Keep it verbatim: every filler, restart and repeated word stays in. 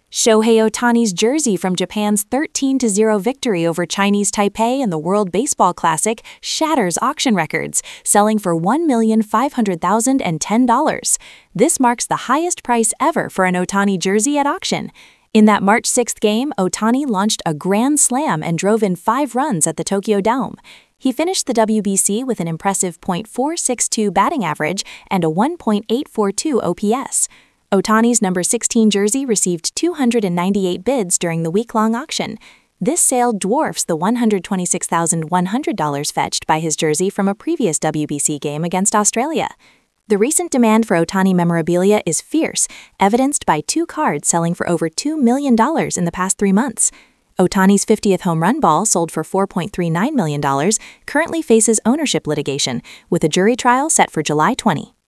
Shohei Ohtani's jersey from Japan's thirteen to zero victory over Chinese Taipei in the World Baseball Classic shatters auction records, selling for one million five hundred thousand ten dollars. This marks the highest price ever for an Ohtani jersey at auction. In that March sixth game, Ohtani launched a grand slam and drove in five runs at the Tokyo Dome. He finished the W B C with an impressive point four six two batting average and a one point eight four two O P S. Ohtani's number sixteen jersey received two hundred ninety-eight bids during the week-long auction. This sale dwarfs the one hundred twenty-six thousand one hundred dollars fetched by his jersey from a previous W B C game against Australia. The recent demand for Ohtani memorabilia is fierce, evidenced by two cards selling for over two million dollars in the past three months. Ohtani's fiftieth home run ball, sold for four point three nine million dollars, currently faces ownership litigation, with a jury trial set for July twentieth.